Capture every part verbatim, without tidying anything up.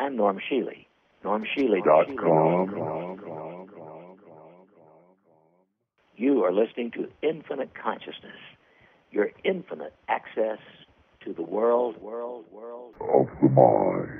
I'm Norm Shealy. Norm Shealy. Dot com. You are listening to Infinite Consciousness, your infinite access to the world, world, world of the mind.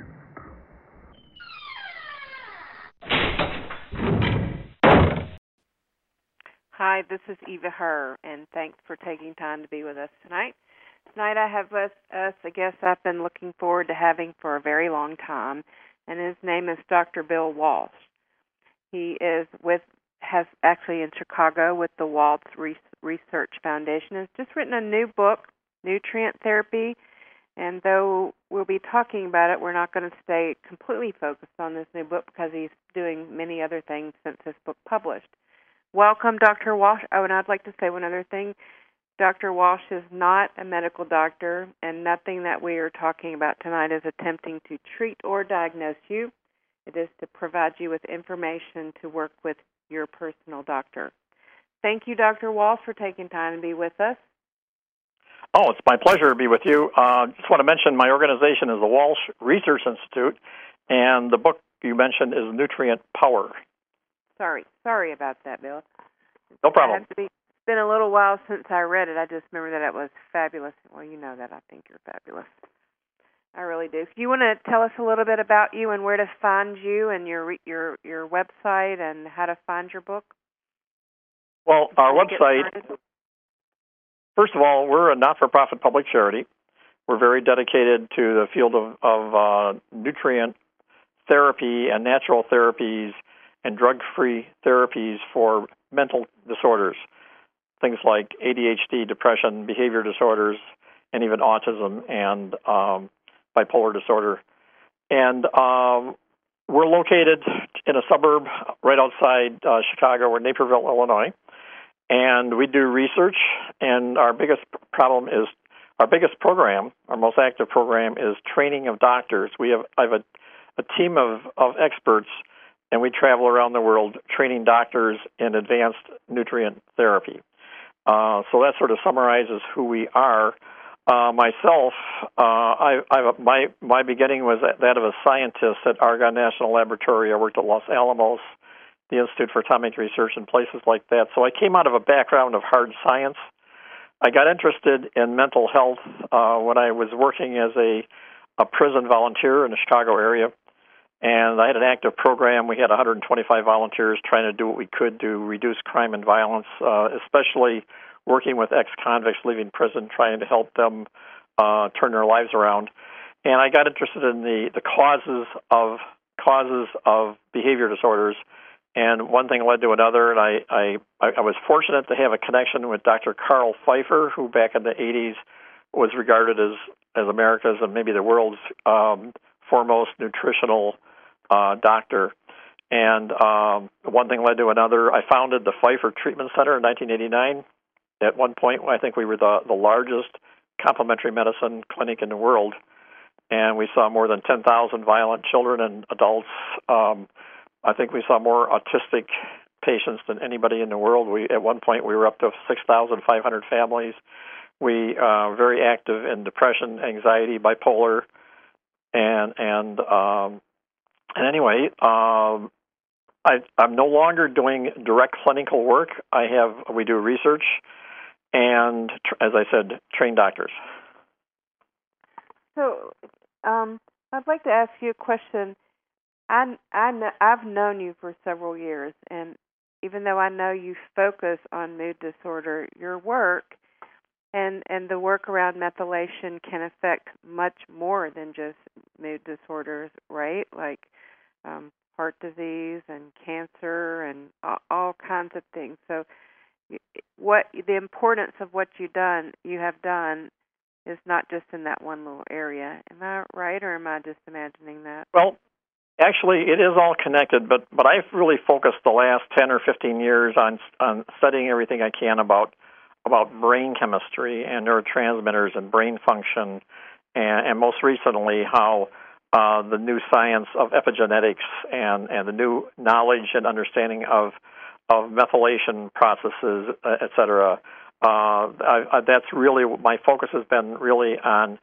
Hi, this is Eva Herr, and thanks for taking time to be with us tonight. Tonight I have with us a guest I've been looking forward to having for a very long time, and his name is Doctor Bill Walsh. He is with, has actually in Chicago with the Walsh Research Foundation, has just written a new book, Nutrient Therapy, and though we'll be talking about it, we're not going to stay completely focused on this new book because he's doing many other things since this book published. Welcome, Doctor Walsh. Oh, and I'd like to say one other thing. Doctor Walsh is not a medical doctor, and nothing that we are talking about tonight is attempting to treat or diagnose you. It is to provide you with information to work with your personal doctor. Thank you, Doctor Walsh, for taking time to be with us. Oh, it's my pleasure to be with you. I uh, just want to mention my organization is the Walsh Research Institute, and the book you mentioned is Nutrient Power. Sorry. Sorry about that, Bill. No problem. I have to be, it's been a little while since I read it. I just remember that it was fabulous. Well, you know that. I think you're fabulous. I really do. Do you want to tell us a little bit about you and where to find you and your your your website and how to find your book? Well, our website, first of all, we're a not-for-profit public charity. We're very dedicated to the field of, of uh, nutrient therapy and natural therapies and drug-free therapies for mental disorders, things like A D H D, depression, behavior disorders, and even autism and um, bipolar disorder. And um, we're located in a suburb right outside uh, Chicago. We're in Naperville, Illinois, and we do research. And our biggest problem is, our biggest program, our most active program, is training of doctors. We have I have a, a team of, of experts, and we travel around the world training doctors in advanced nutrient therapy. Uh, so that sort of summarizes who we are. Uh, myself, uh, I, I, my my beginning was that of a scientist at Argonne National Laboratory. I worked at Los Alamos, the Institute for Atomic Research, and places like that. So I came out of a background of hard science. I got interested in mental health uh, when I was working as a, a prison volunteer in the Chicago area. And I had an active program. We had one hundred twenty-five volunteers trying to do what we could to reduce crime and violence, uh, especially working with ex-convicts leaving prison, trying to help them uh, turn their lives around. And I got interested in the, the causes of causes of behavior disorders. And one thing led to another, and I, I, I was fortunate to have a connection with Doctor Carl Pfeiffer, who back in the eighties was regarded as, as America's and maybe the world's um, foremost nutritional uh, doctor. And um, one thing led to another. I founded the Pfeiffer Treatment Center in nineteen eighty-nine. At one point, I think we were the, the largest complementary medicine clinic in the world, and we saw more than ten thousand violent children and adults. Um, I think we saw more autistic patients than anybody in the world. We At one point, we were up to six thousand five hundred families. We are uh, very active in depression, anxiety, bipolar, And and um, and anyway, um, I, I'm no longer doing direct clinical work. I have we do research, and tr- as I said, train doctors. So, um, I'd like to ask you a question. I I know, I've known you for several years, and even though I know you focus on mood disorder, your work And and the work around methylation can affect much more than just mood disorders, right? Like um, heart disease and cancer and all, all kinds of things. So, what the importance of what you done you have done is not just in that one little area. Am I right, or am I just imagining that? Well, actually, it is all connected. But but I've really focused the last ten or fifteen years on on studying everything I can about. about brain chemistry and neurotransmitters and brain function, and, and most recently how uh, the new science of epigenetics and, and the new knowledge and understanding of of methylation processes, et cetera. Uh, I, I, that's really my focus has been really on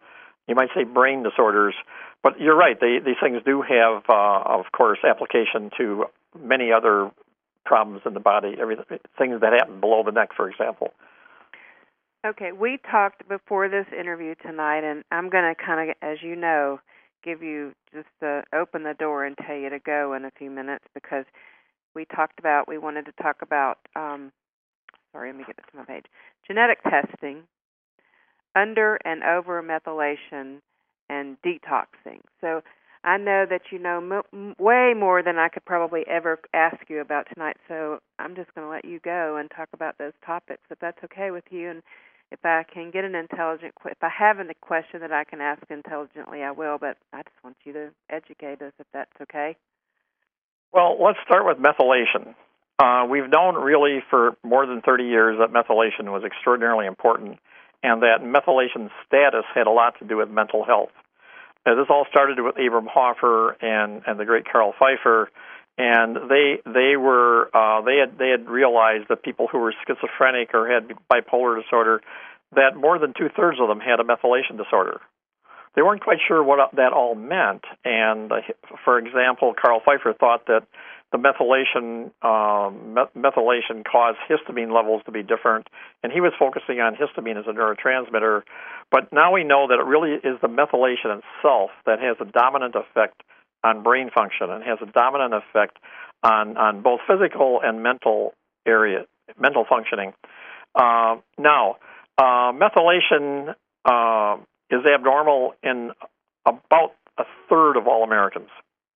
you might say brain disorders. But you're right, they, these things do have, uh, of course, application to many other problems in the body, everything, things that happen below the neck, for example. Okay, we talked before this interview tonight, and I'm going to kind of, as you know, give you just uh, open the door and tell you to go in a few minutes, because we talked about, we wanted to talk about, um, sorry, let me get this to my page, genetic testing, under and over methylation, and detoxing. So I know that you know m- way more than I could probably ever ask you about tonight, so I'm just going to let you go and talk about those topics, if that's okay with you. And if I can get an intelligent, if I have a question that I can ask intelligently, I will, but I just want you to educate us, if that's okay. Well, let's start with methylation. Uh, we've known really for more than thirty years that methylation was extraordinarily important, and that methylation status had a lot to do with mental health. Now, this all started with Abraham Hoffer and, and the great Carl Pfeiffer, and they they were uh, they had they had realized that people who were schizophrenic or had bipolar disorder, that more than two thirds of them had a methylation disorder. They weren't quite sure what that all meant, and uh, for example, Carl Pfeiffer thought that the methylation um, me- methylation caused histamine levels to be different, and he was focusing on histamine as a neurotransmitter. But now we know that it really is the methylation itself that has a dominant effect on brain function and has a dominant effect on, on both physical and mental area, mental functioning. Uh, now, uh, methylation uh, is abnormal in about a third of all Americans.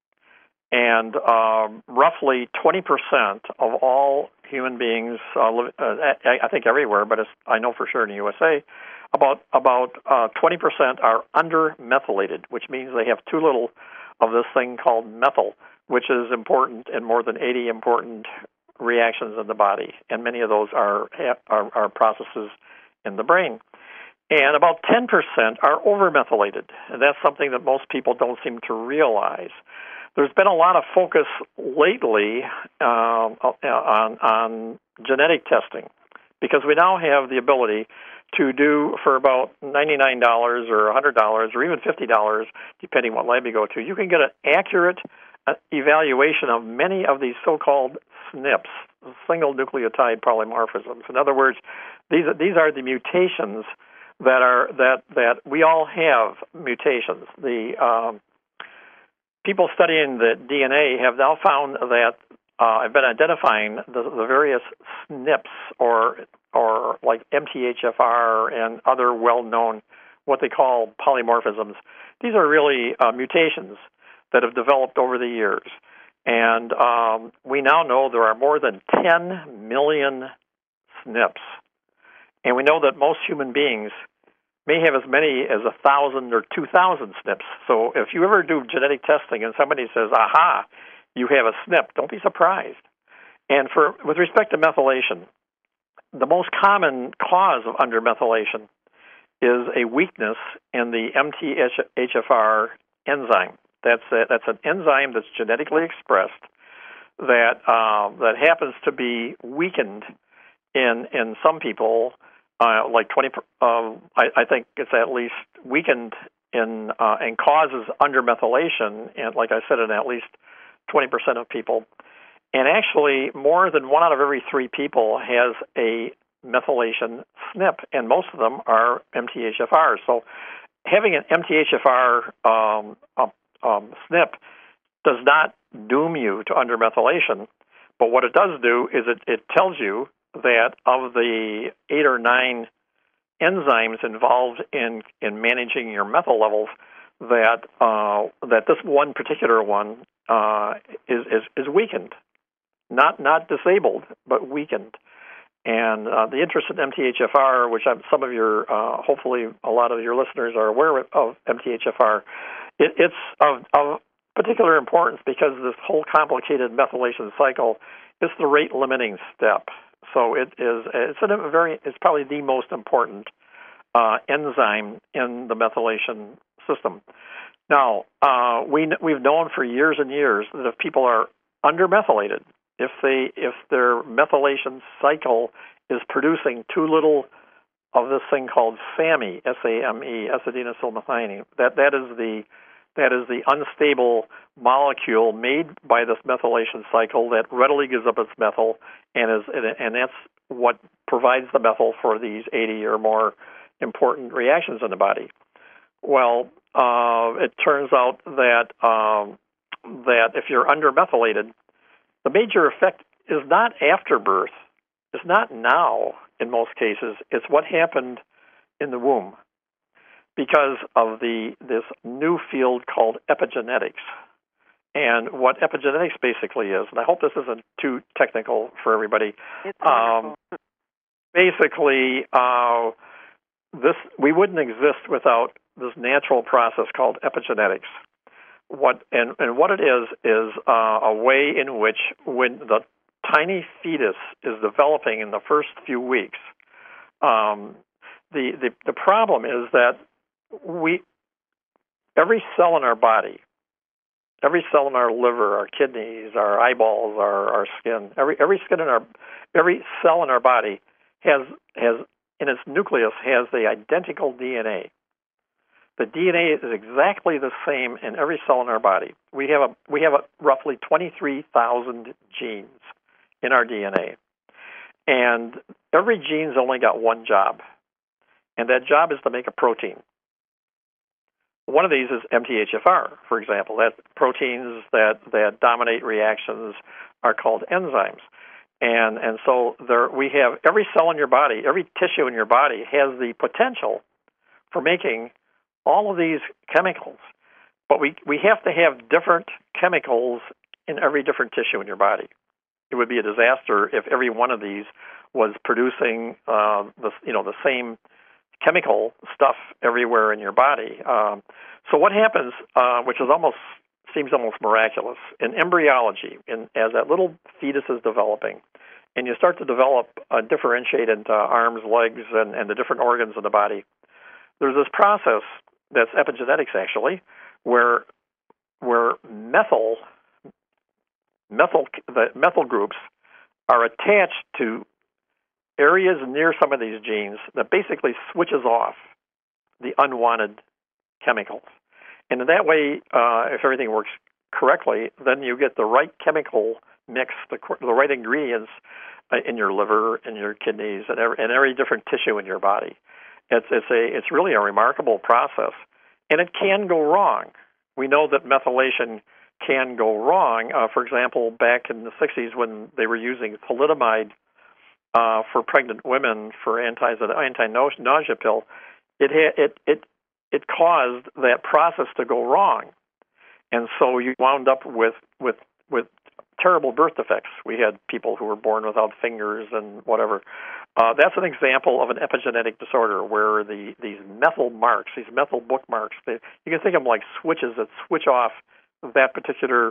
And uh, roughly twenty percent of all human beings, uh, live, uh, I think everywhere, but it's, I know for sure in the U S A, about about uh, twenty percent are under-methylated, which means they have too little of this thing called methyl, which is important in more than eighty important reactions in the body, and many of those are are, are processes in the brain. And about ten percent are over-methylated, and that's something that most people don't seem to realize. There's been a lot of focus lately uh, on, on genetic testing, because we now have the ability to do, for about ninety-nine dollars or one hundred dollars or even fifty dollars, depending what lab you go to, you can get an accurate uh, evaluation of many of these so-called S N Ps, single nucleotide polymorphisms. In other words, these these are the mutations that are that that we all have mutations. The um, people studying the D N A have now found that uh, have been identifying the, the various S N Ps, or or like M T H F R and other well-known what they call polymorphisms. These are really uh, mutations that have developed over the years, and um, we now know there are more than ten million S N Ps, and we know that most human beings may have as many as a thousand or two thousand S N Ps. So if you ever do genetic testing and somebody says, aha, you have a S N P, don't be surprised. And for with respect to methylation, the most common cause of undermethylation is a weakness in the M T H F R enzyme. That's a, that's an enzyme that's genetically expressed that uh, that happens to be weakened in in some people. Uh, like twenty, uh, I, I think it's at least weakened in uh, and causes undermethylation, and like I said, in at least twenty percent of people. And actually, more than one out of every three people has a methylation S N P, and most of them are M T H F R. So having an M T H F R um, um, um, S N P does not doom you to undermethylation, but what it does do is it, it tells you that of the eight or nine enzymes involved in, in managing your methyl levels, that uh, that this one particular one uh, is, is is weakened, not not disabled, but weakened. And uh, the interest in M T H F R, which I'm, some of your, uh, hopefully a lot of your listeners are aware of M T H F R, it, it's of, of particular importance because this whole complicated methylation cycle is the rate-limiting step. So it is it's a very it's probably the most important uh, enzyme in the methylation system. Now uh, we we've known for years and years that if people are undermethylated, if they if their methylation cycle is producing too little of this thing called SAMe, S A M E, S-adenosylmethionine. That that is the that is the unstable molecule made by this methylation cycle that readily gives up its methyl, and is and that's what provides the methyl for these eighty or more important reactions in the body. Well, uh, it turns out that um, that if you're undermethylated, the major effect is not after birth. It's not now in most cases. It's what happened in the womb because of the this new field called epigenetics. And what epigenetics basically is, and I hope this isn't too technical for everybody. It's um, basically, uh, this we wouldn't exist without this natural process called epigenetics. What and, and what it is is uh, a way in which when the tiny fetus is developing in the first few weeks, um, the, the the problem is that we every cell in our body, every cell in our liver, our kidneys, our eyeballs, our, our skin, every every skin in our every cell in our body has has in its nucleus has the identical D N A. The D N A is exactly the same in every cell in our body. We have a we have a roughly twenty-three thousand genes in our D N A, and every gene's only got one job, and that job is to make a protein. One of these is M T H F R, for example. That proteins that, that dominate reactions are called enzymes. And and so there we have every cell in your body, every tissue in your body has the potential for making all of these chemicals. But we, we have to have different chemicals in every different tissue in your body. It would be a disaster if every one of these was producing uh, the you know the same chemical stuff everywhere in your body. Um, so what happens, uh, which is almost seems almost miraculous, in embryology, in, as that little fetus is developing, and you start to develop, uh, differentiate into arms, legs, and, and the different organs of the body, there's this process that's epigenetics actually, where where methyl methyl the methyl groups are attached to areas near some of these genes that basically switches off the unwanted chemicals. And in that way, uh, if everything works correctly, then you get the right chemical mix, the, the right ingredients uh, in your liver, in your kidneys, and every, and every different tissue in your body. It's it's a it's really a remarkable process, and it can go wrong. We know that methylation can go wrong. Uh, for example, back in the sixties when they were using thalidomide uh, for pregnant women for anti anti-nausea pill, it it it it caused that process to go wrong, and so you wound up with with with terrible birth defects. We had people who were born without fingers and whatever. Uh, that's an example of an epigenetic disorder where the these methyl marks, these methyl bookmarks, they, you can think of them like switches that switch off that particular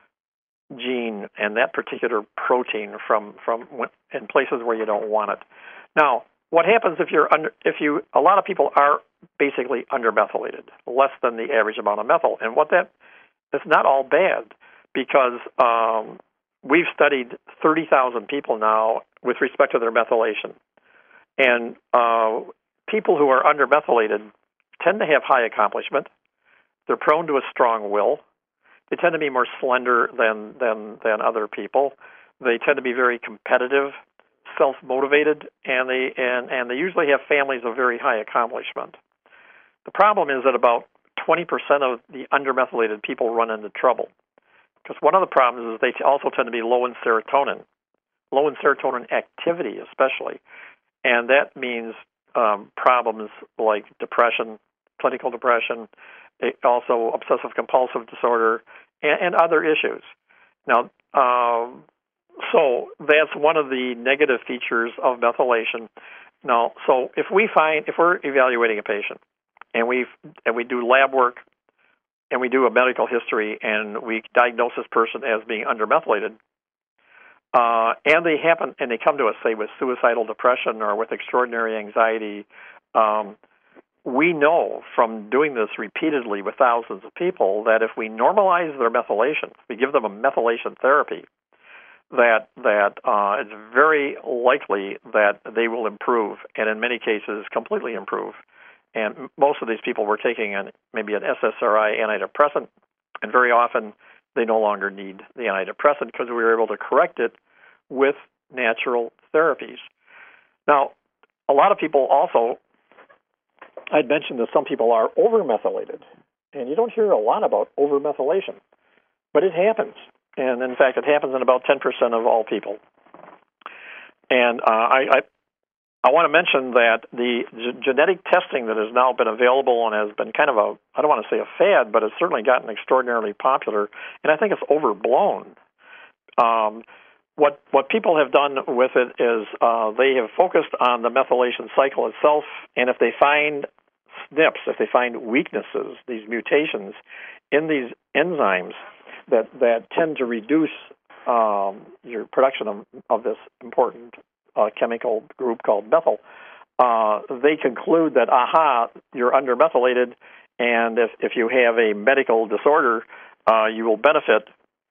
gene and that particular protein from from in places where you don't want it. Now, what happens if you're under? If you a lot of people are basically undermethylated, less than the average amount of methyl, and what that it's not all bad because um, we've studied thirty thousand people now with respect to their methylation, and uh, people who are undermethylated tend to have high accomplishment. They're prone to a strong will. They tend to be more slender than than than other people. They tend to be very competitive, self-motivated, and they and, and they usually have families of very high accomplishment. The problem is that about twenty percent of the undermethylated people run into trouble, because one of the problems is they also tend to be low in serotonin, low in serotonin activity especially, and that means um, problems like depression, clinical depression, also obsessive-compulsive disorder, and, and other issues. Now, um, so that's one of the negative features of methylation. Now, so if we find, if we're evaluating a patient, and we and we do lab work, and we do a medical history, and we diagnose this person as being undermethylated, uh, and they happen, and they come to us, say, with suicidal depression or with extraordinary anxiety, um, we know from doing this repeatedly with thousands of people that if we normalize their methylation, we give them a methylation therapy, that that uh, it's very likely that they will improve, and in many cases, completely improve. And most of these people were taking an, maybe an S S R I antidepressant, and very often they no longer need the antidepressant because we were able to correct it with natural therapies. Now, a lot of people also, I'd mentioned that some people are over-methylated, and you don't hear a lot about over-methylation, but it happens. And in fact, it happens in about ten percent of all people. And uh, I, I, I want to mention that the g- genetic testing that has now been available and has been kind of a, I don't want to say a fad, but it's certainly gotten extraordinarily popular, and I think it's overblown. Um, what what people have done with it is uh, they have focused on the methylation cycle itself, and if they find S N Ps, if they find weaknesses, these mutations in these enzymes, that that tend to reduce um, your production of, of this important uh, chemical group called methyl, uh, they conclude that, aha, you're undermethylated, and if, if you have a medical disorder, uh, you will benefit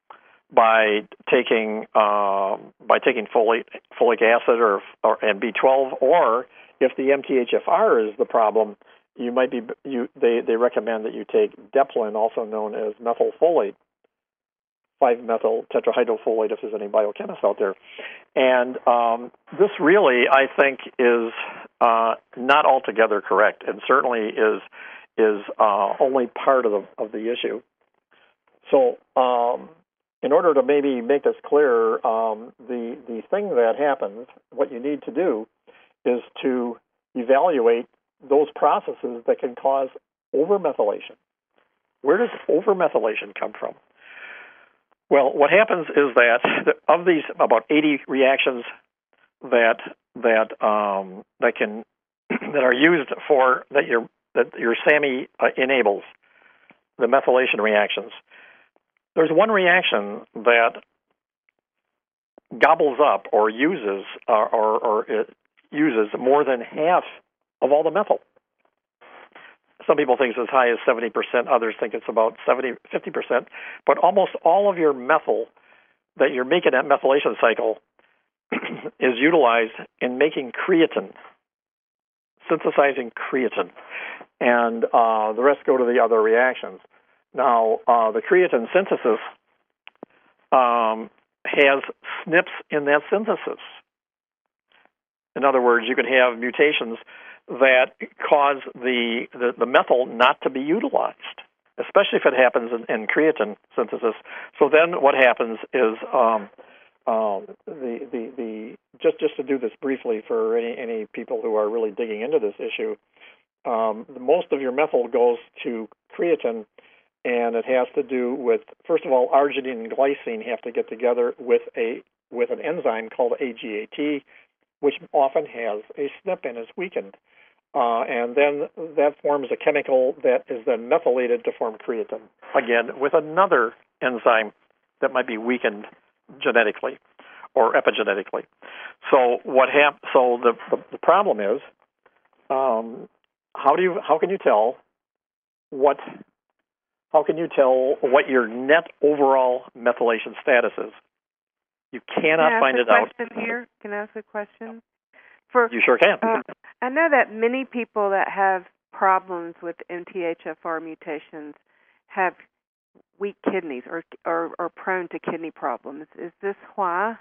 by taking uh, by taking folate, folic acid or, or and B twelve, or if the M T H F R is the problem, you might be you they, they recommend that you take Deplin, also known as methylfolate, five-methyl tetrahydrofolate, if there's any biochemists out there. And um, this really, I think, is uh, not altogether correct, and certainly is is uh, only part of the of the issue. So, um, in order to maybe make this clearer, um, the the thing that happens, what you need to do, is to evaluate those processes that can cause overmethylation. Where does overmethylation come from? Well, what happens is that of these about eighty reactions that that um, that can that are used for that your that your SAMe uh, enables, the methylation reactions, there's one reaction that gobbles up or uses uh, or, or it uses more than half of all the methyl. Some people think it's as high as seventy percent. Others think it's about seventy, fifty percent. But almost all of your methyl that you're making that methylation cycle is utilized in making creatine, synthesizing creatine. And uh, the rest go to the other reactions. Now, uh, the creatine synthesis um, has S N Ps in that synthesis. In other words, you can have mutations that cause the, the, the methyl not to be utilized, especially if it happens in, in creatine synthesis. So then what happens is um, um, the, the, the just just to do this briefly for any, any people who are really digging into this issue, um, most of your methyl goes to creatine, and it has to do with, first of all, arginine and glycine have to get together with a with an enzyme called A G A T, which often has a S N P and is weakened. Uh, and then that forms a chemical that is then methylated to form creatine, again, with another enzyme that might be weakened genetically or epigenetically. So what hap- So the, the, the problem is, um, how do you how can you tell what how can you tell what your net overall methylation status is? You cannot Can I find ask it a out. question here? Can I ask a question? For, You sure can. Uh, I know that many people that have problems with M T H F R mutations have weak kidneys or or are prone to kidney problems. Is this why?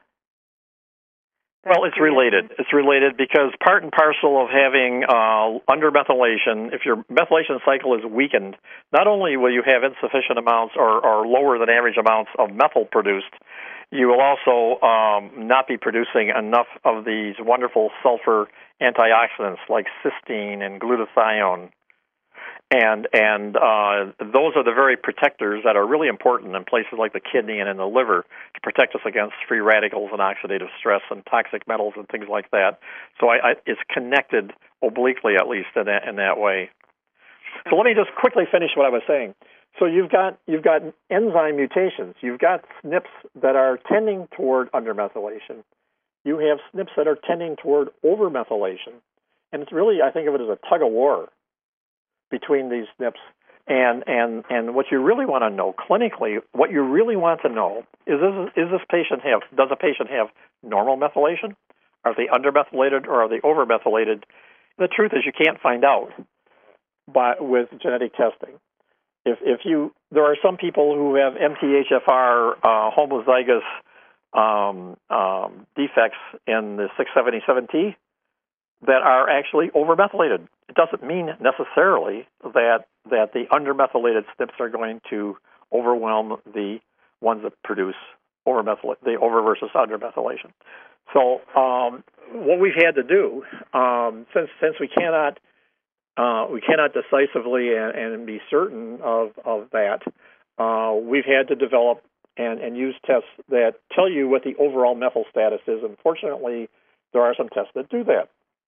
Well, it's related. It's related because part and parcel of having uh, undermethylation, if your methylation cycle is weakened, not only will you have insufficient amounts or, or lower than average amounts of methyl produced, you will also um, not be producing enough of these wonderful sulfur antioxidants like cysteine and glutathione. And and uh, those are the very protectors that are really important in places like the kidney and in the liver to protect us against free radicals and oxidative stress and toxic metals and things like that. So I, I, it's connected obliquely, at least in that, in that way. So let me just quickly finish what I was saying. So you've got you've got enzyme mutations. You've got S N Ps that are tending toward undermethylation. You have S N Ps that are tending toward overmethylation. And it's really, I think of it as a tug of war between these S N Ps And and and what you really want to know clinically, what you really want to know is is, is this patient have does a patient have normal methylation? Are they undermethylated or are they overmethylated? The truth is you can't find out by with genetic testing. If if you there are some people who have M T H F R uh, homozygous um, um, defects in the six seventy-seven T that are actually overmethylated. It doesn't mean necessarily that that the undermethylated S N Ps are going to overwhelm the ones that produce overmethyl the over versus undermethylation. So um, what we've had to do, um, since since we cannot uh, we cannot decisively and, and be certain of of that, uh, we've had to develop and, and use tests that tell you what the overall methyl status is. Unfortunately, there are some tests that do that.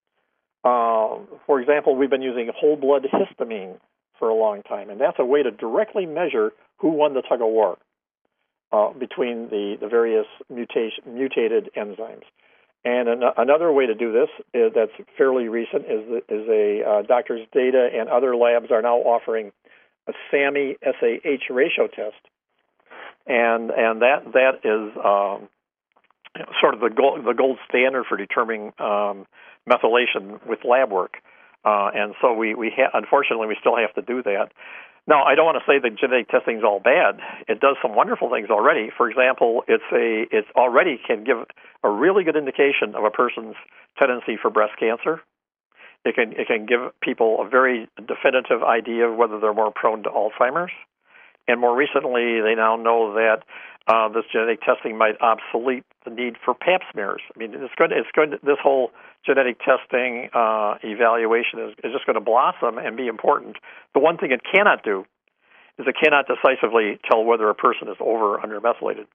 Uh, for example, we've been using whole blood histamine for a long time, and that's a way to directly measure who won the tug of war uh, between the, the various mutation, mutated enzymes. And an, another way to do this is, that's fairly recent is, is a uh, Doctors Data and other labs are now offering a SAMI S A H ratio test, and and that that is um, sort of the gold, the gold standard for determining um, methylation with lab work. Uh, and so we, we ha- unfortunately, we still have to do that. Now, I don't want to say that genetic testing is all bad. It does some wonderful things already. For example, it's a it's already can give a really good indication of a person's tendency for breast cancer. It can it can give people a very definitive idea of whether they're more prone to Alzheimer's. And more recently, they now know that uh, this genetic testing might obsolete the need for Pap smears. I mean, it's going. To, it's going. To, this whole genetic testing uh, evaluation is, is just going to blossom and be important. The one thing it cannot do is it cannot decisively tell whether a person is over or undermethylated.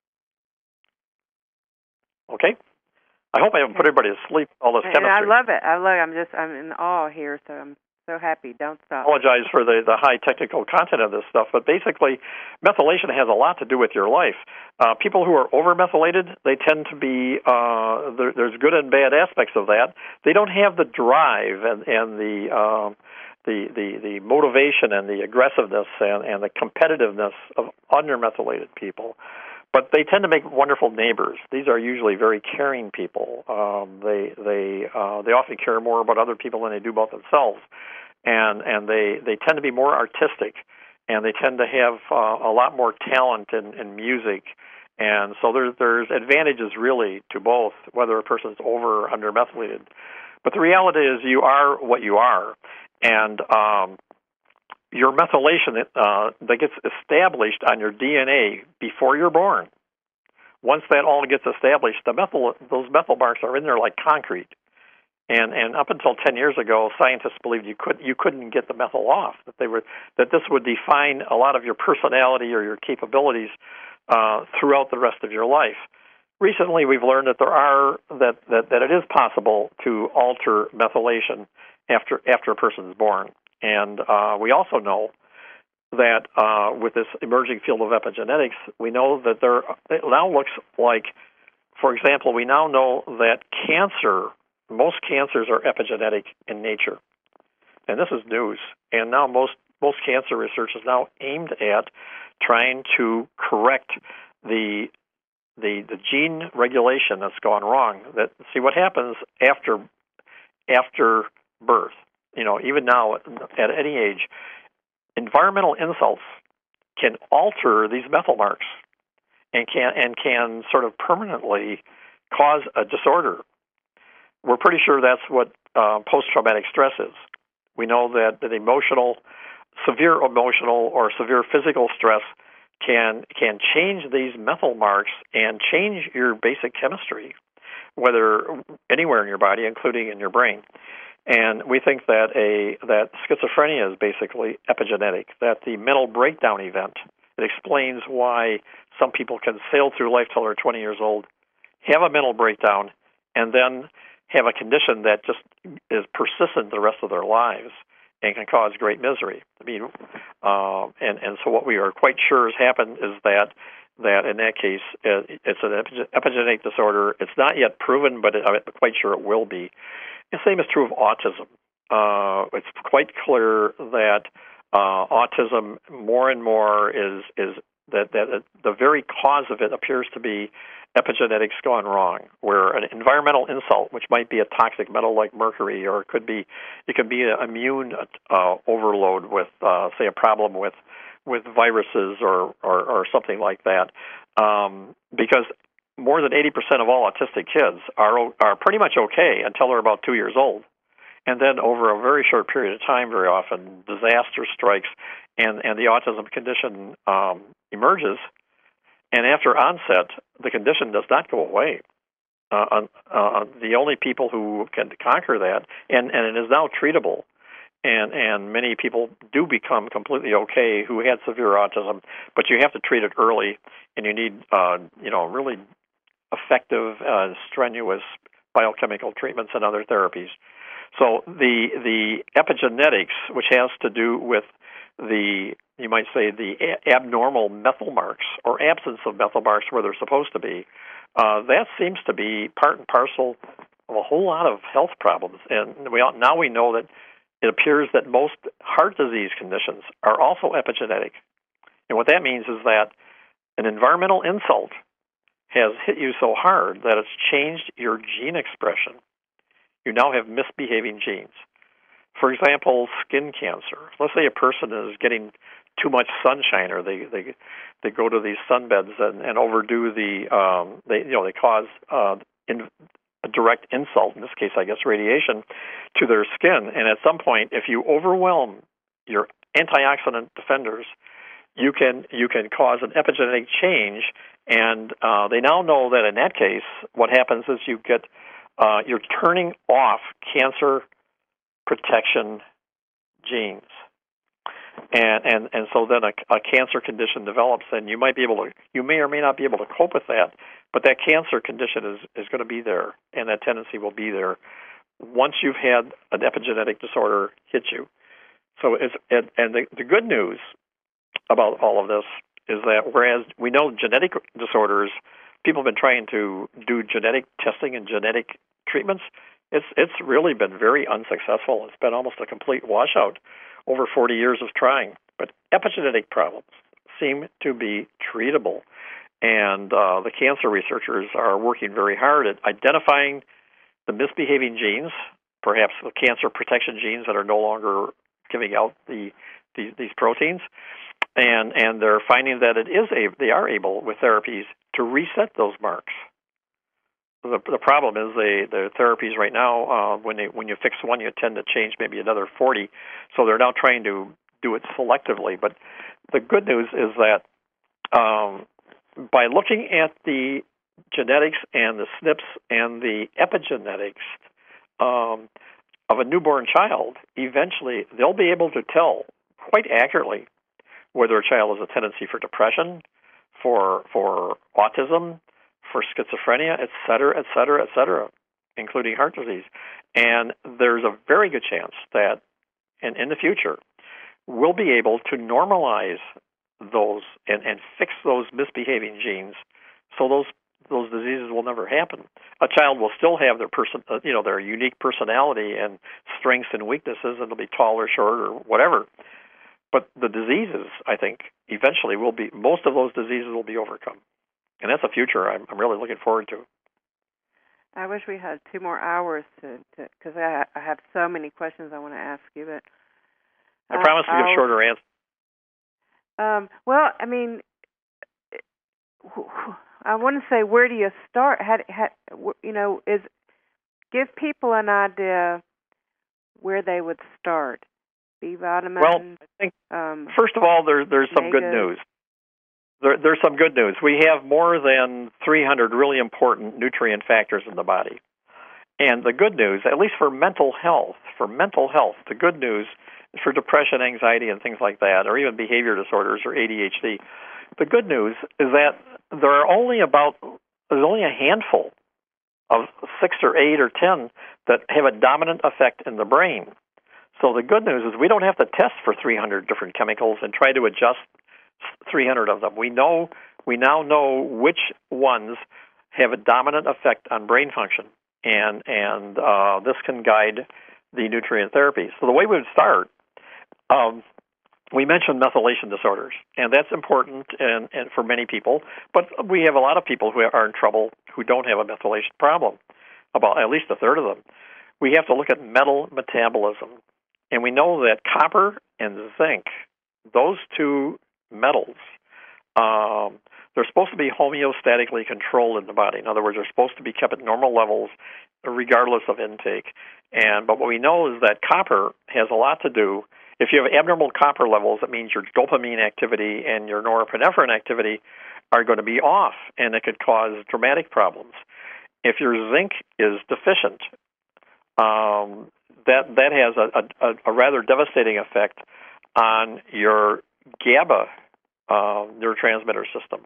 Okay. I hope I haven't put everybody to sleep. All this chemistry. And I love it. I love it. I'm just. I'm in awe here. So I'm so happy. Don't stop. I apologize for the, the high technical content of this stuff, but basically, methylation has a lot to do with your life. Uh, people who are over-methylated, they tend to be, uh, there, there's good and bad aspects of that. They don't have the drive and, and the, uh, the, the, the motivation and the aggressiveness and, and the competitiveness of under-methylated people. But they tend to make wonderful neighbors. These are usually very caring people. Um, they they uh, they often care more about other people than they do about themselves, and and they, they tend to be more artistic, and they tend to have uh, a lot more talent in, in music, and so there's there's advantages really to both, whether a person's over or under methylated. But the reality is, you are what you are, and um, your methylation uh, that gets established on your D N A before you're born. Once that all gets established, the methyl those methyl marks are in there like concrete. And and up until ten years ago, scientists believed you could you couldn't get the methyl off. That they were that this would define a lot of your personality or your capabilities uh, throughout the rest of your life. Recently, we've learned that there are that, that, that it is possible to alter methylation after after a person is born. And uh, we also know that uh, with this emerging field of epigenetics, we know that there it now looks like, for example, we now know that cancer, most cancers are epigenetic in nature. And this is news. And now most, most cancer research is now aimed at trying to correct the the the gene regulation that's gone wrong. That see what happens after after birth. You know, even now at, at any age, environmental insults can alter these methyl marks and can and can sort of permanently cause a disorder. We're pretty sure that's what uh, post-traumatic stress is. We know that that emotional, severe emotional or severe physical stress can can change these methyl marks and change your basic chemistry, whether anywhere in your body, including in your brain. And we think that a that schizophrenia is basically epigenetic, that the mental breakdown event, it explains why some people can sail through life till they're twenty years old, have a mental breakdown, and then have a condition that just is persistent the rest of their lives and can cause great misery. I mean, uh, and, and so what we are quite sure has happened is that that in that case, it's an epigenetic disorder. It's not yet proven, but I'm quite sure it will be. The same is true of autism. Uh, it's quite clear that uh, autism more and more is is that, that the very cause of it appears to be epigenetics gone wrong, where an environmental insult, which might be a toxic metal like mercury, or it could be it could be an immune uh, overload with, uh, say, a problem with with viruses or, or, or something like that, um, because more than eighty percent of all autistic kids are are pretty much okay until they're about two years old. And then over a very short period of time, very often, disaster strikes, and, and the autism condition um, emerges. And after onset, the condition does not go away. Uh, uh, the only people who can conquer that, and, and it is now treatable, and, and many people do become completely okay who had severe autism, but you have to treat it early, and you need uh, you know, really effective, uh, strenuous biochemical treatments and other therapies. So the the epigenetics, which has to do with the, you might say, the a- abnormal methyl marks or absence of methyl marks where they're supposed to be, uh, that seems to be part and parcel of a whole lot of health problems. And we now we know that it appears that most heart disease conditions are also epigenetic. And what that means is that an environmental insult has hit you so hard that it's changed your gene expression. You now have misbehaving genes. For example, skin cancer. Let's say a person is getting too much sunshine, or they they, they go to these sunbeds and, and overdo the um, they you know they cause uh, in, a direct insult. In this case, I guess radiation to their skin. And at some point, if you overwhelm your antioxidant defenders, you can you can cause an epigenetic change. And uh, they now know that in that case, what happens is you get uh, you're turning off cancer protection genes, and and, and so then a, a cancer condition develops, and you might be able to, you may or may not be able to cope with that, but that cancer condition is, is going to be there, and that tendency will be there once you've had an epigenetic disorder hit you. So it's and, and the, the good news about all of this is that whereas we know genetic disorders, people have been trying to do genetic testing and genetic treatments, It's it's really been very unsuccessful. It's been almost a complete washout over forty years of trying. But epigenetic problems seem to be treatable, and uh, the cancer researchers are working very hard at identifying the misbehaving genes, perhaps the cancer protection genes that are no longer giving out the, the these proteins, and and they're finding that it is a, they are able with therapies to reset those marks. The, the problem is they, the therapies right now, uh, when they, when you fix one, you tend to change maybe another forty. So they're now trying to do it selectively. But the good news is that um, by looking at the genetics and the S N Ps and the epigenetics um, of a newborn child, eventually they'll be able to tell quite accurately whether a child has a tendency for depression, for for autism, for schizophrenia, et cetera, et cetera, et cetera, including heart disease. And there's a very good chance that in, in the future, we'll be able to normalize those and, and fix those misbehaving genes so those those diseases will never happen. A child will still have their person, uh, you know, their unique personality and strengths and weaknesses, and they'll be tall or short or whatever. But the diseases, I think, eventually will be, most of those diseases will be overcome. And that's a future I'm, I'm really looking forward to. I wish we had two more hours to, because I, I have so many questions I want to ask you. But I uh, promise to give I'll, shorter answers. Um, well, I mean, I want to say, where do you start? How, how, you know, is give people an idea where they would start. B vitamins. Well, I think um, first of all, there, there's some good news. There, there's some good news. We have more than three hundred really important nutrient factors in the body. And the good news, at least for mental health, for mental health, the good news for depression, anxiety, and things like that, or even behavior disorders or A D H D, the good news is that there are only about, there's only a handful of six or eight or ten that have a dominant effect in the brain. So the good news is we don't have to test for three hundred different chemicals and try to adjust three hundred of them. We know we now know which ones have a dominant effect on brain function, and and uh, this can guide the nutrient therapy. So the way we would start um, we mentioned methylation disorders, and that's important and, and for many people, but we have a lot of people who are in trouble who don't have a methylation problem, about at least a third of them. We have to look at metal metabolism, and we know that copper and zinc, those two metals, um, they're supposed to be homeostatically controlled in the body. In other words, they're supposed to be kept at normal levels regardless of intake. And but what we know is that copper has a lot to do. If you have abnormal copper levels, that means your dopamine activity and your norepinephrine activity are going to be off, and it could cause dramatic problems. If your zinc is deficient, um, that that has a, a, a rather devastating effect on your GABA uh, neurotransmitter system.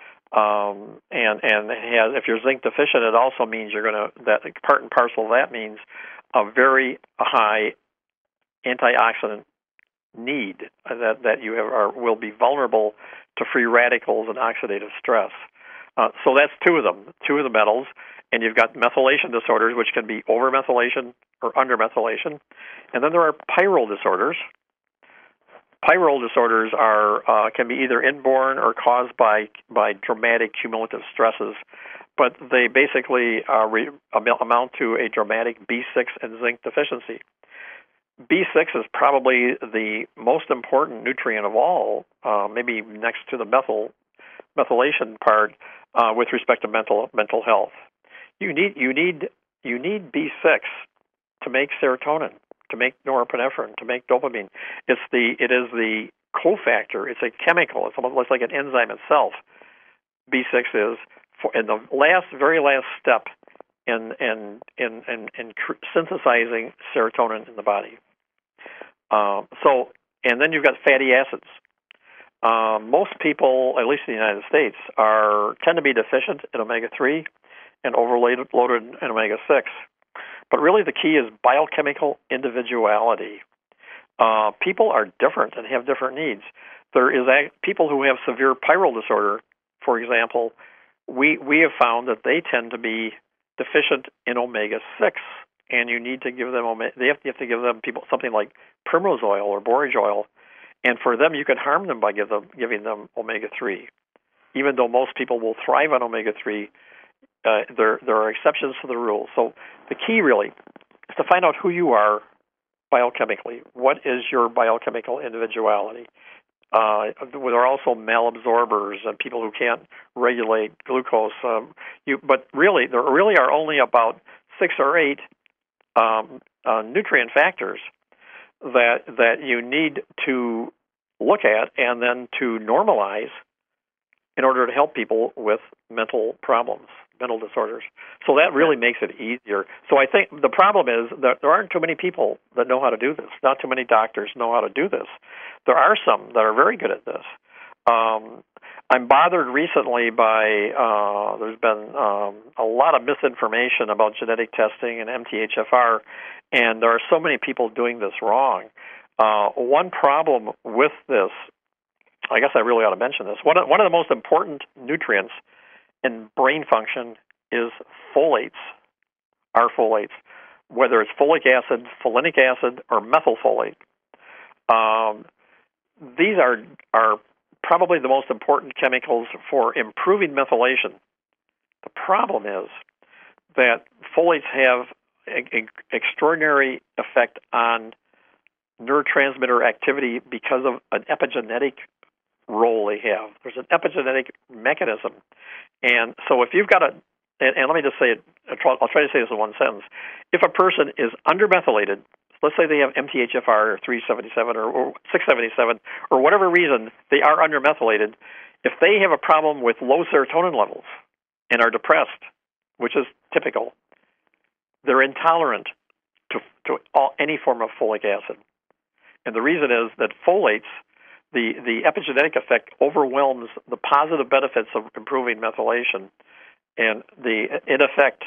Um, and and it has, if you're zinc deficient, it also means you're going to, that part and parcel of that means a very high antioxidant need that that you have, are, will be vulnerable to free radicals and oxidative stress. Uh, so that's two of them, two of the metals, and you've got methylation disorders, which can be over-methylation or under-methylation, and then there are pyrrole disorders. Pyrrole disorders are uh, can be either inborn or caused by by dramatic cumulative stresses, but they basically uh, re, amount to a dramatic B six and zinc deficiency. B six is probably the most important nutrient of all, uh, maybe next to the methyl methylation part, uh, with respect to mental mental health. You need you need you need B six to make serotonin, to make norepinephrine, to make dopamine. It's the it is the cofactor. It's a chemical. It's almost like an enzyme itself. B six is for in the last very last step in in in in, in cr- synthesizing serotonin in the body. Uh, so, and then you've got fatty acids. Uh, most people, at least in the United States, are tend to be deficient in omega three and overloaded in omega six. But really the key is biochemical individuality. Uh, people are different and have different needs. There is a, people who have severe pyrrole disorder, for example, we, we have found that they tend to be deficient in omega six. And you need to give them they have, you have to give them people something like primrose oil or borage oil, and for them you could harm them by give them, giving them omega three. Even though most people will thrive on omega three, uh, there there are exceptions to the rule. So the key really is to find out who you are biochemically. What is your biochemical individuality? Uh, there are also malabsorbers and people who can't regulate glucose. Um, you, but really, there really are only about six or eight Um, uh, nutrient factors that that you need to look at and then to normalize in order to help people with mental problems, mental disorders. So that really makes it easier. So I think the problem is that there aren't too many people that know how to do this. Not too many doctors know how to do this. There are some that are very good at this. Um, I'm bothered recently by, uh, there's been um, a lot of misinformation about genetic testing and M T H F R, and there are so many people doing this wrong. Uh, one problem with this, I guess I really ought to mention this, one of, one of the most important nutrients in brain function is folates, are folates, whether it's folic acid, folinic acid, or methylfolate. Um, these are are probably the most important chemicals for improving methylation. The problem is that folates have an extraordinary effect on neurotransmitter activity because of an epigenetic role they have. There's an epigenetic mechanism. And so if you've got a, and, and let me just say it, I'll try to say this in one sentence. If a person is undermethylated, let's say they have M T H F R or three seventy-seven or, or six seventy-seven, or whatever reason they are undermethylated, if they have a problem with low serotonin levels and are depressed, which is typical, they're intolerant to, to all, any form of folic acid. And the reason is that folates, the, the epigenetic effect overwhelms the positive benefits of improving methylation. And the in effect,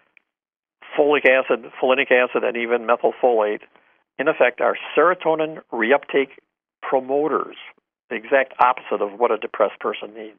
folic acid, folinic acid, and even methylfolate, in effect, are serotonin reuptake promoters, the exact opposite of what a depressed person needs.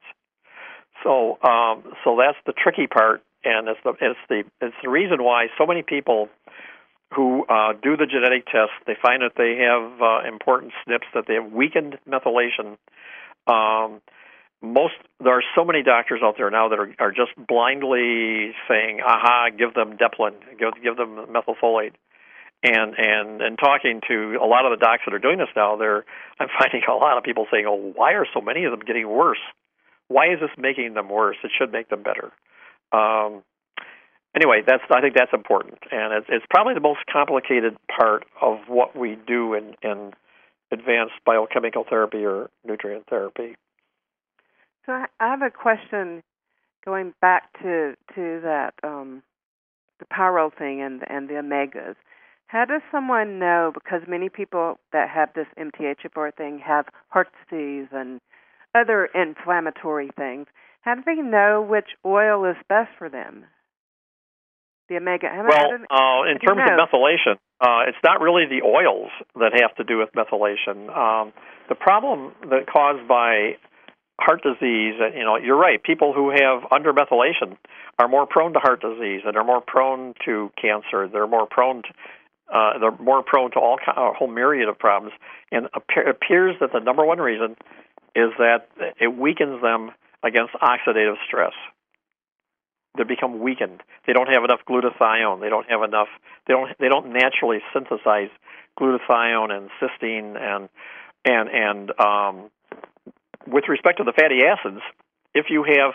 So, um, so that's the tricky part, and it's the it's the it's the reason why so many people who uh, do the genetic test. They find that they have uh, important S N Ps, that they have weakened methylation. Um, most there are so many doctors out there now that are, are just blindly saying, "Aha, give them Deplin, give, give them methylfolate." And and and talking to a lot of the docs that are doing this now, they're I'm finding a lot of people saying, "Oh, why are so many of them getting worse? Why is this making them worse? It should make them better." Um, anyway, that's I think that's important, and it's, it's probably the most complicated part of what we do in, in advanced biochemical therapy or nutrient therapy. So I have a question going back to to that um, the pyrrole thing and and the omegas. How does someone know, because many people that have this M T H F R thing have heart disease and other inflammatory things, how do they know which oil is best for them? The omega. How well, do, uh, in terms know? of methylation, uh, it's not really the oils that have to do with methylation. Um, the problem that caused by heart disease, you know, you're right. People who have undermethylation are more prone to heart disease and are more prone to cancer. They're more prone to Uh, they're more prone to all a whole myriad of problems, and it appears that the number one reason is that it weakens them against oxidative stress. They become weakened. They don't have enough glutathione. They don't have enough. They don't. They don't naturally synthesize glutathione and cysteine and and and um, with respect to the fatty acids, if you have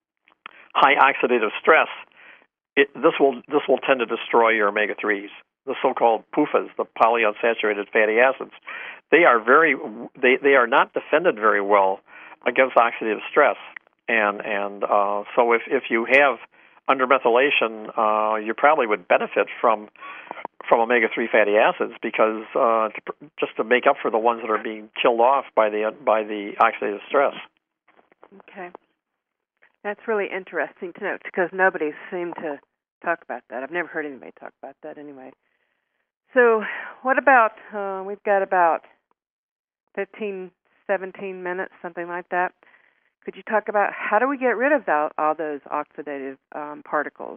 high oxidative stress, it, this will this will tend to destroy your omega threes. The so-called P U F As, the polyunsaturated fatty acids, they are very they, they are not defended very well against oxidative stress, and and uh, so if if you have undermethylation, uh, you probably would benefit from from omega three fatty acids because uh, to, just to make up for the ones that are being killed off by the by the oxidative stress. Okay, that's really interesting to note because nobody seemed to talk about that. I've never heard anybody talk about that anyway. So what about, uh, we've got about fifteen, seventeen minutes, something like that. Could you talk about how do we get rid of all, all those oxidative um, particles?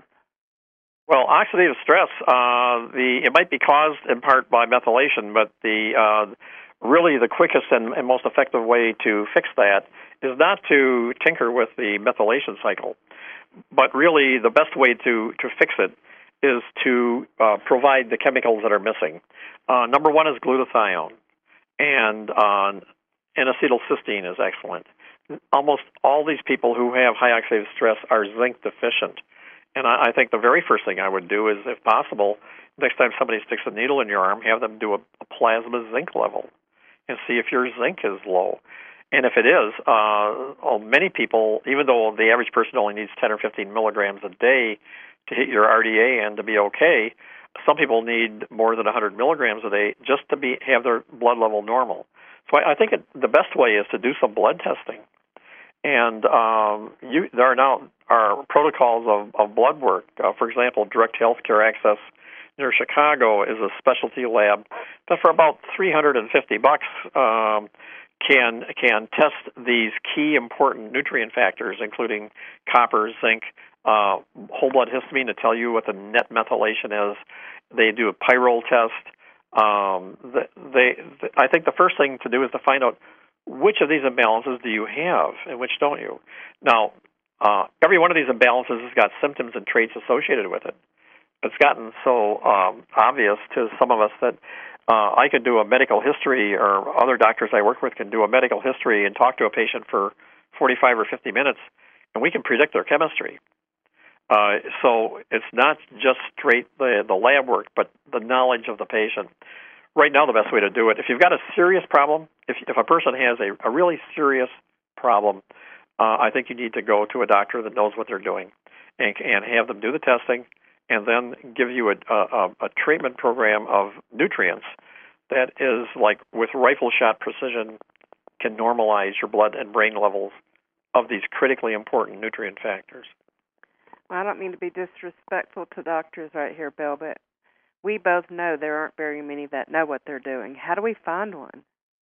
Well, oxidative stress, uh, the it might be caused in part by methylation, but the uh, really the quickest and, and most effective way to fix that is not to tinker with the methylation cycle, but really the best way to, to fix it is to uh, provide the chemicals that are missing. Uh, number one is glutathione, and uh, N-acetylcysteine is excellent. Almost all these people who have high oxidative stress are zinc deficient, and I, I think the very first thing I would do is, if possible, next time somebody sticks a needle in your arm, have them do a, a plasma zinc level and see if your zinc is low. And if it is, uh, well, many people, even though the average person only needs ten or fifteen milligrams a day to hit your R D A and to be okay, some people need more than one hundred milligrams a day just to be have their blood level normal. So I, I think it, the best way is to do some blood testing. And um, you, there are now are protocols of, of blood work. Uh, for example, Direct Healthcare Access near Chicago is a specialty lab that for about three hundred fifty bucks um, can can test these key important nutrient factors, including copper, zinc, uh, whole blood histamine to tell you what the net methylation is. They do a pyrrole test. Um, they, they, I think the first thing to do is to find out which of these imbalances do you have and which don't you. Now, uh, every one of these imbalances has got symptoms and traits associated with it. It's gotten so um, obvious to some of us that uh, I could do a medical history, or other doctors I work with can do a medical history and talk to a patient for forty-five or fifty minutes, and we can predict their chemistry. Uh, so it's not just straight the, the lab work, but the knowledge of the patient. Right now, the best way to do it, if you've got a serious problem, if, if a person has a, a really serious problem, uh, I think you need to go to a doctor that knows what they're doing and, and have them do the testing and then give you a, a, a treatment program of nutrients that is, like with rifle shot precision, can normalize your blood and brain levels of these critically important nutrient factors. Well, I don't mean to be disrespectful to doctors right here, Bill, but we both know there aren't very many that know what they're doing. How do we find one?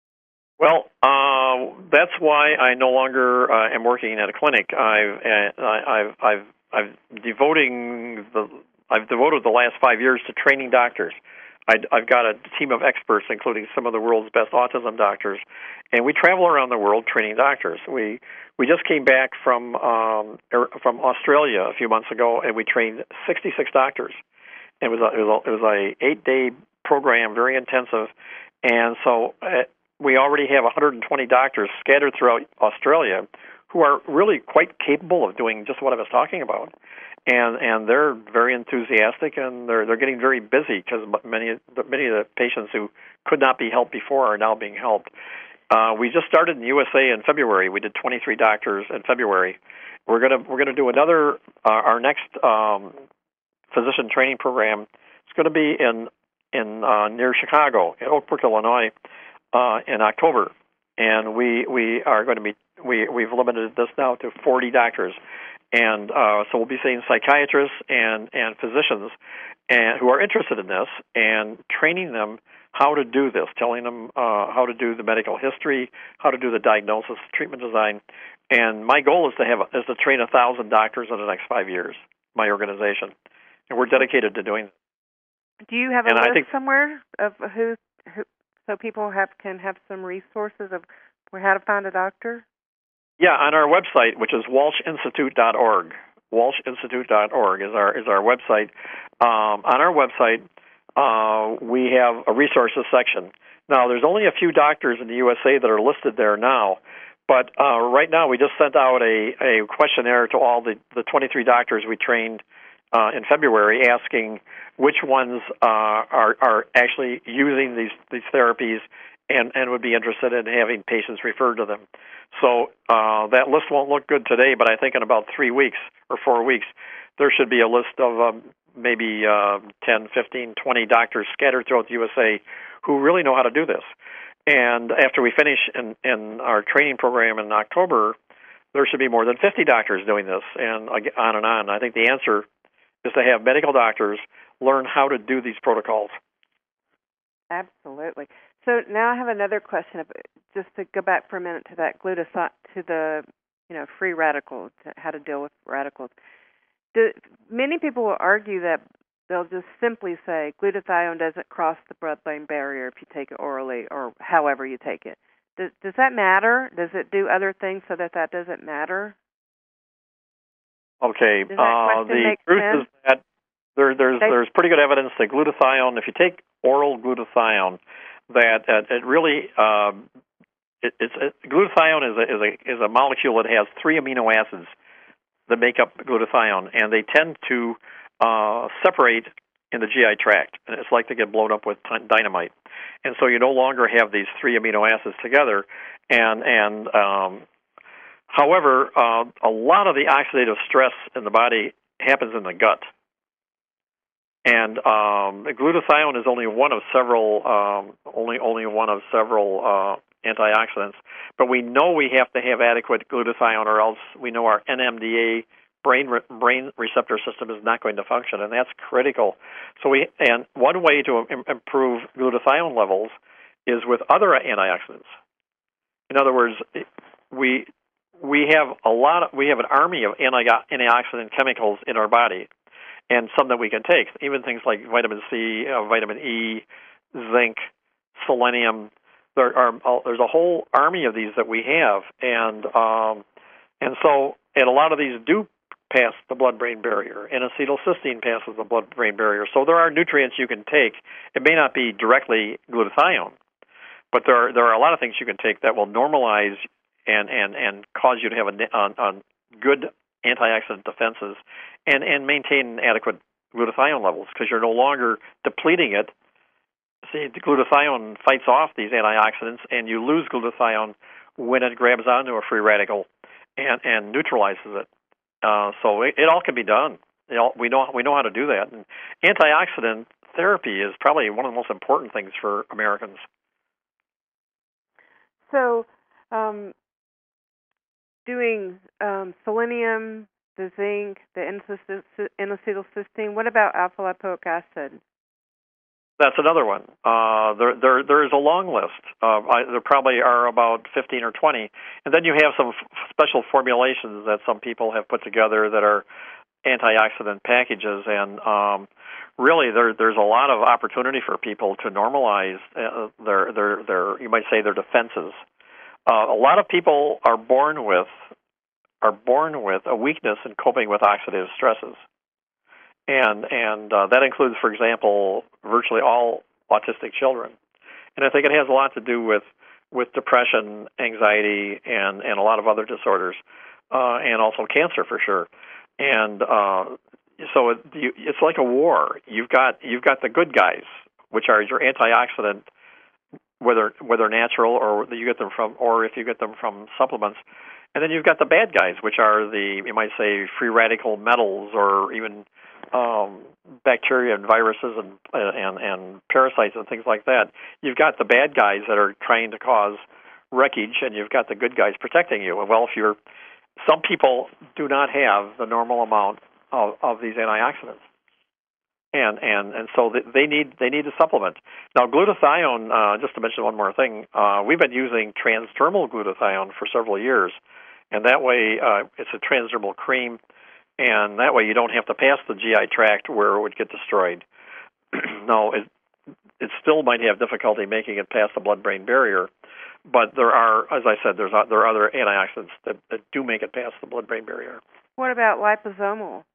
Well, uh, that's why I no longer uh, am working at a clinic. I've, uh, I've, I've, I've devoting the. I've devoted the last five years to training doctors. I, I've got a team of experts, including some of the world's best autism doctors, and we travel around the world training doctors. We we just came back from um, from Australia a few months ago, and we trained sixty-six doctors. It was a, it was a, it was a eight-day program, very intensive, and so uh, we already have one hundred twenty doctors scattered throughout Australia who are really quite capable of doing just what I was talking about. And and they're very enthusiastic, and they're they're getting very busy because many many of the patients who could not be helped before are now being helped. Uh, we just started in the U S A in February. We did twenty-three doctors in February. We're gonna we're gonna do another. Uh, our next um, physician training program is going to be in in uh, near Chicago, in Oak Brook, Illinois, uh, in October, and we we are going to be we we've limited this now to forty doctors. And uh, so we'll be seeing psychiatrists and, and physicians and, who are interested in this and training them how to do this, telling them uh, how to do the medical history, how to do the diagnosis, treatment design. And my goal is to have is to train a thousand doctors in the next five years. My organization, and we're dedicated to doing that. Do you have a and list I think, somewhere of who, who, so people have can have some resources of where how to find a doctor? Yeah, on our website, which is walsh institute dot org. walsh institute dot org is our is our website. Um, on our website, uh, we have a resources section. Now, there's only a few doctors in the U S A that are listed there now, but uh, right now we just sent out a, a questionnaire to all the, the twenty-three doctors we trained uh, in February, asking which ones uh, are are actually using these these therapies and, and would be interested in having patients referred to them. So uh, that list won't look good today, but I think in about three weeks or four weeks, there should be a list of um, maybe uh, ten, fifteen, twenty doctors scattered throughout the U S A who really know how to do this. And after we finish in, in our training program in October, there should be more than fifty doctors doing this, and on and on. I think the answer is to have medical doctors learn how to do these protocols. Absolutely. So now I have another question, just to go back for a minute to that glutathione, to the you know free radicals, how to deal with radicals. Do, many people will argue that they'll just simply say glutathione doesn't cross the blood-brain barrier if you take it orally or however you take it. Does, does that matter? Does it do other things so that that doesn't matter? Okay. Does that uh, the truth sense? is that there, there's okay. there's pretty good evidence that glutathione, if you take oral glutathione, that uh, it really uh, it, it's it, glutathione is a, is a is a molecule that has three amino acids that make up glutathione, and they tend to uh, separate in the G I tract, and it's like they get blown up with dynamite, and so you no longer have these three amino acids together, and and um, however, uh, a lot of the oxidative stress in the body happens in the gut. And um, glutathione is only one of several, um, only only one of several uh, antioxidants. But we know we have to have adequate glutathione, or else we know our N M D A brain re- brain receptor system is not going to function, and that's critical. So we and one way to im- improve glutathione levels is with other antioxidants. In other words, we we have a lot. Of, we have an army of anti- antioxidant chemicals in our body. And some that we can take, even things like vitamin C, uh, vitamin E, zinc, selenium. There are uh, there's a whole army of these that we have, and um, and so and a lot of these do pass the blood-brain barrier. And acetylcysteine passes the blood-brain barrier. So there are nutrients you can take. It may not be directly glutathione, but there are there are a lot of things you can take that will normalize and and, and cause you to have a, a, a good antioxidant defenses and, and maintain adequate glutathione levels, because you're no longer depleting it. See, the glutathione fights off these antioxidants, and you lose glutathione when it grabs onto a free radical and, and neutralizes it. Uh, so it, it all can be done. You know, we know we know how to do that. And antioxidant therapy is probably one of the most important things for Americans. So, um, doing um, selenium, the zinc, the N-acetylcysteine. What about alpha-lipoic acid? That's another one. Uh, there, there, there is a long list. Uh, I, there probably are about fifteen or twenty, and then you have some f- special formulations that some people have put together that are antioxidant packages, and um, really there, there's a lot of opportunity for people to normalize uh, their, their, their, you might say, their defenses. Uh, a lot of people are born with are born with a weakness in coping with oxidative stresses, and and uh, that includes, for example, virtually all autistic children. And I think it has a lot to do with with depression, anxiety, and, and a lot of other disorders, uh, and also cancer for sure. And uh, so it, you, it's like a war. You've got you've got the good guys, which are your antioxidant, whether whether natural or you get them from, or if you get them from supplements. And then you've got the bad guys, which are the, you might say, free radical metals, or even um, bacteria and viruses and, and and parasites and things like that. You've got the bad guys that are trying to cause wreckage, and you've got the good guys protecting you. And well, if you're, some people do not have the normal amount of, of these antioxidants, and and and so they need they need a supplement. Now, glutathione. Uh, just to mention one more thing, uh, we've been using transdermal glutathione for several years. And that way, uh, it's a transdermal cream, and that way you don't have to pass the G I tract where it would get destroyed. No, it, it still might have difficulty making it past the blood-brain barrier, but there are, as I said, there's there are other antioxidants that, that do make it past the blood-brain barrier. What about liposomal?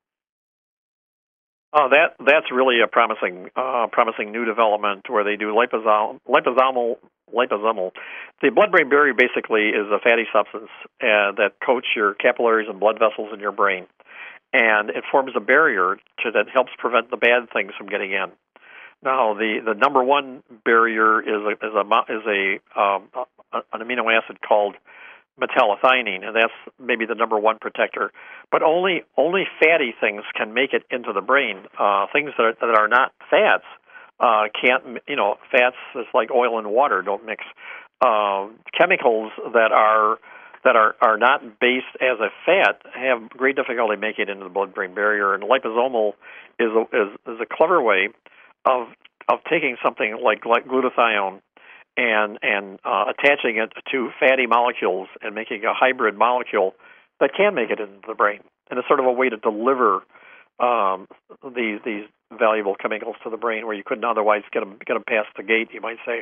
Oh, that that's really a promising uh, promising new development where they do liposomal liposomal liposomal. The blood-brain barrier basically is a fatty substance uh, that coats your capillaries and blood vessels in your brain, and it forms a barrier to, that helps prevent the bad things from getting in. Now, the, the number one barrier is a is a is a um, an amino acid called metallothionein, and that's maybe the number one protector. But only only fatty things can make it into the brain. Uh, things that are, that are not fats uh, can't. You know, fats is like oil and water don't mix. Uh, chemicals that are that are, are not based as a fat have great difficulty making it into the blood-brain barrier. And liposomal is a, is, is a clever way of of taking something like, like glutathione and and uh, attaching it to fatty molecules and making a hybrid molecule that can make it into the brain. And it's sort of a way to deliver um, these these valuable chemicals to the brain where you couldn't otherwise get them get them past the gate, you might say.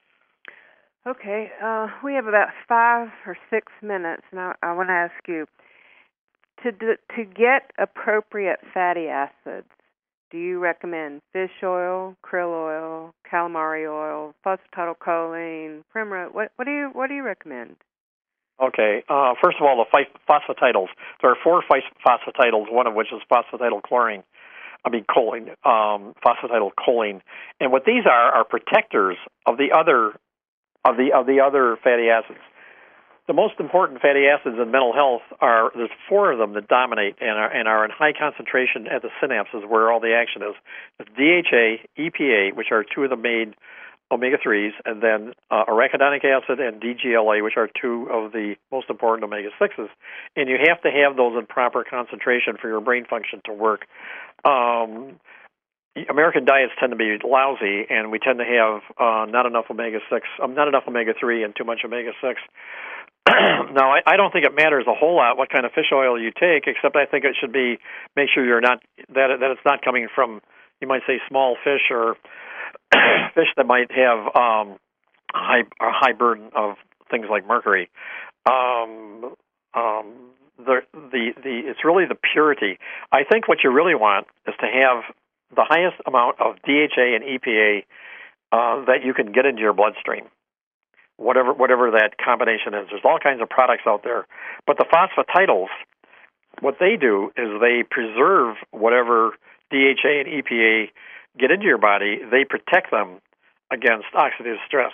Okay, uh, we have about five or six minutes, and I, I want to ask you, to do, to get appropriate fatty acids, do you recommend fish oil, krill oil, calamari oil, phosphatidylcholine, primrose? What, what do you what do you recommend? Okay. Uh, first of all, the phosphatidyls. There are four phosphatidyls, one of which is phosphatidylchlorine. I mean, choline, um, phosphatidylcholine, and what these are are protectors of the other of the of the other fatty acids. The most important fatty acids in mental health are, there's four of them that dominate and are, and are in high concentration at the synapses where all the action is. It's D H A, E P A, which are two of the main omega threes, and then uh, arachidonic acid and D G L A, which are two of the most important omega sixes. And you have to have those in proper concentration for your brain function to work. Um, American diets tend to be lousy, and we tend to have uh, not enough omega six, um, not enough omega three, and too much omega six. Now, I, I don't think it matters a whole lot what kind of fish oil you take, except I think it should be make sure you're not that that it's not coming from, you might say, small fish or fish that might have um, high a high burden of things like mercury. Um, um, the the the it's really the purity. I think what you really want is to have the highest amount of D H A and E P A uh, that you can get into your bloodstream. Whatever whatever that combination is. There's all kinds of products out there. But the phosphatidyls, what they do is they preserve whatever D H A and E P A get into your body. They protect them against oxidative stress.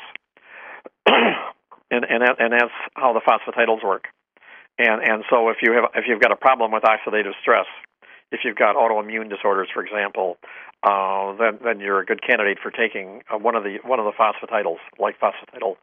and and that, and that's how the phosphatidyls work. And and so if you have if you've got a problem with oxidative stress, if you've got autoimmune disorders, for example, uh, then then you're a good candidate for taking uh, one of the one of the phosphatidyls, like phosphatidylcholine.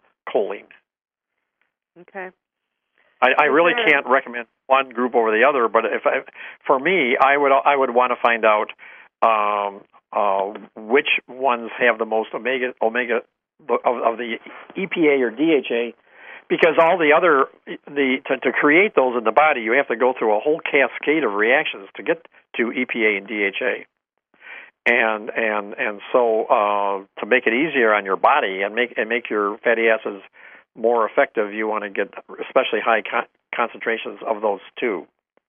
Okay. I, I really can't recommend one group over the other, but if I, for me, I would I would want to find out um, uh, which ones have the most omega omega of, of the E P A or D H A because all the other the to, to create those in the body, you have to go through a whole cascade of reactions to get to E P A and D H A. And and and so uh, to make it easier on your body and make and make your fatty acids more effective, you want to get especially high con- concentrations of those two.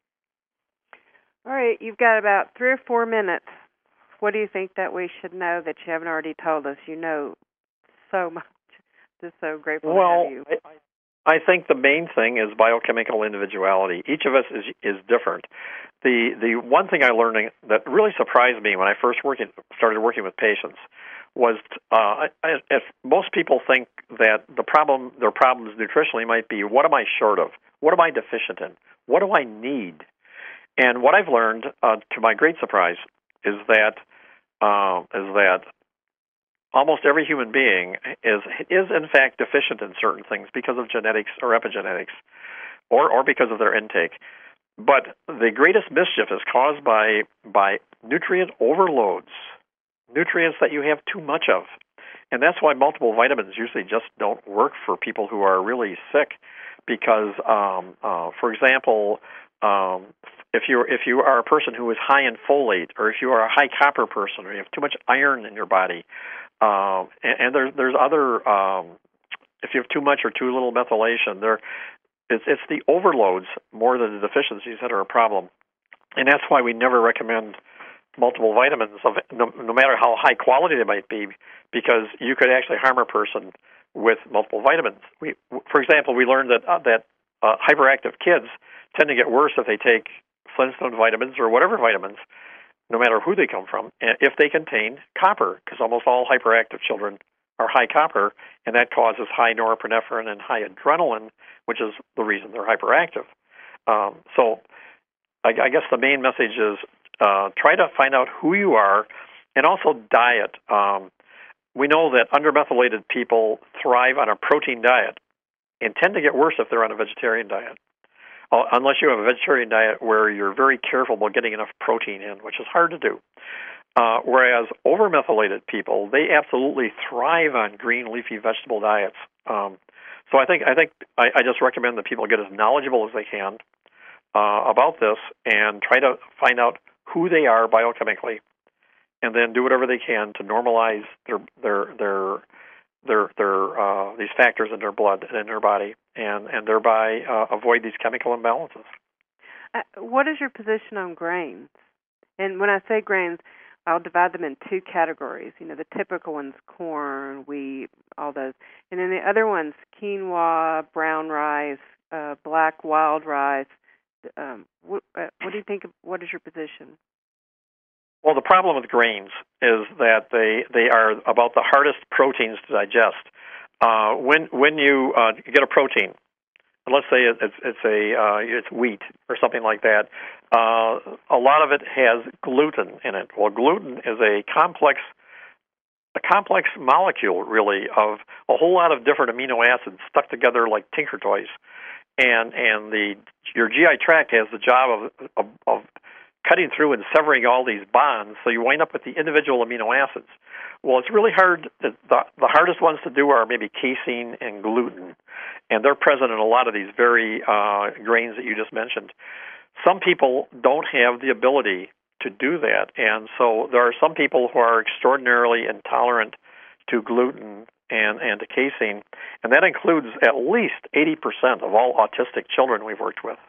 All right, you've got about three or four minutes. What do you think that we should know that you haven't already told us? You know so much. Just so grateful well, to have you. I, I think the main thing is biochemical individuality. Each of us is is different. The the one thing I learned that really surprised me when I first working, started working with patients was uh, if most people think that the problem, their problems nutritionally might be, what am I short of? What am I deficient in? What do I need? And what I've learned, uh, to my great surprise, is that uh, is that almost every human being is is in fact deficient in certain things because of genetics or epigenetics, or or because of their intake. But the greatest mischief is caused by by nutrient overloads, nutrients that you have too much of. And that's why multiple vitamins usually just don't work for people who are really sick because, um, uh, for example, um, if, you're, if you are a person who is high in folate, or if you are a high copper person, or you have too much iron in your body, uh, and, and there, there's other, um, if you have too much or too little methylation, there It's, it's the overloads more than the deficiencies that are a problem. And that's why we never recommend multiple vitamins, of no, no matter how high quality they might be, because you could actually harm a person with multiple vitamins. We, for example, we learned that uh, that uh, hyperactive kids tend to get worse if they take Flintstone vitamins or whatever vitamins, no matter who they come from, if they contain copper, because almost all hyperactive children are high copper, and that causes high norepinephrine and high adrenaline, which is the reason they're hyperactive. Um, so I, I guess the main message is uh, try to find out who you are, and also diet. Um, we know that undermethylated people thrive on a protein diet and tend to get worse if they're on a vegetarian diet, uh, unless you have a vegetarian diet where you're very careful about getting enough protein in, which is hard to do. Uh, whereas overmethylated people, they absolutely thrive on green leafy vegetable diets. Um, so I think I think I, I just recommend that people get as knowledgeable as they can uh, about this and try to find out who they are biochemically, and then do whatever they can to normalize their their their their their uh, these factors in their blood and in their body, and and thereby uh, avoid these chemical imbalances. Uh, what is your position on grains? And when I say grains, I'll divide them in two categories. You know, the typical ones, corn, wheat, all those. And then the other ones, quinoa, brown rice, uh, black wild rice. Um, what, uh, what do you think, of, what is your position? Well, the problem with grains is that they, they are about the hardest proteins to digest. Uh, when when you uh, get a protein, let's say it's it's a uh, it's wheat or something like that. Uh, a lot of it has gluten in it. Well, gluten is a complex a complex molecule, really, of a whole lot of different amino acids stuck together like Tinker Toys, and and the your G I tract has the job of of, of cutting through and severing all these bonds, so you wind up with the individual amino acids. Well, it's really hard. The, the, the hardest ones to do are maybe casein and gluten, and they're present in a lot of these very uh, grains that you just mentioned. Some people don't have the ability to do that, and so there are some people who are extraordinarily intolerant to gluten and, and to casein, and that includes at least eighty percent of all autistic children we've worked with.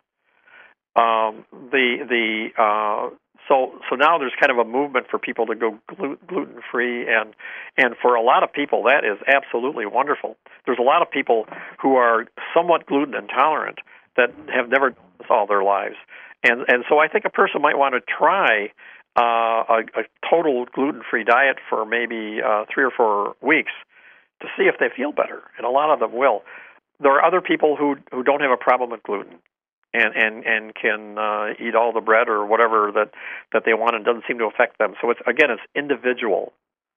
Um, the the uh, so so now there's kind of a movement for people to go gluten free, and and for a lot of people that is absolutely wonderful. There's a lot of people who are somewhat gluten intolerant that have never done this all their lives, and and so I think a person might want to try uh, a, a total gluten free diet for maybe uh, three or four weeks to see if they feel better, and a lot of them will. There are other people who who don't have a problem with gluten, and and and can uh, eat all the bread or whatever that, that they want, and doesn't seem to affect them. So it's again, it's individual.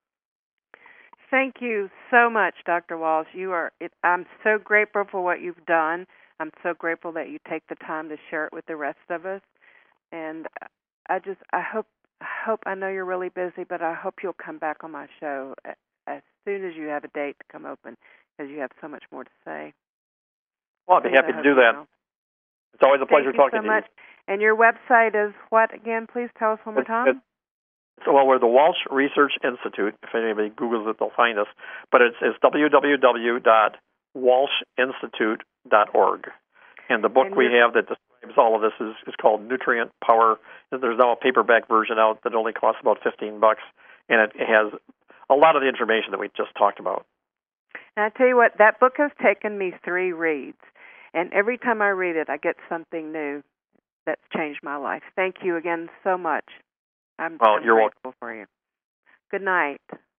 Thank you so much, Doctor Walsh. You are. It, I'm so grateful for what you've done. I'm so grateful that you take the time to share it with the rest of us. And I just, I hope, I hope. I know you're really busy, but I hope you'll come back on my show as soon as you have a date to come open, because you have so much more to say. Well, I'd be happy to do that. It's always a pleasure Thank you talking so to much. you. And your website is what again? Please tell us one more It's, time. it's, so, well, we're the Walsh Research Institute. If anybody Googles it, they'll find us. But it's, it's w w w dot walsh institute dot org. And the book and we have that describes all of this is, is called Nutrient Power. There's now a paperback version out that only costs about fifteen bucks, and it has a lot of the information that we just talked about. And I tell you what, that book has taken me three reads. And every time I read it, I get something new that's changed my life. Thank you again so much. I'm, well, I'm you're grateful welcome. for you. Good night.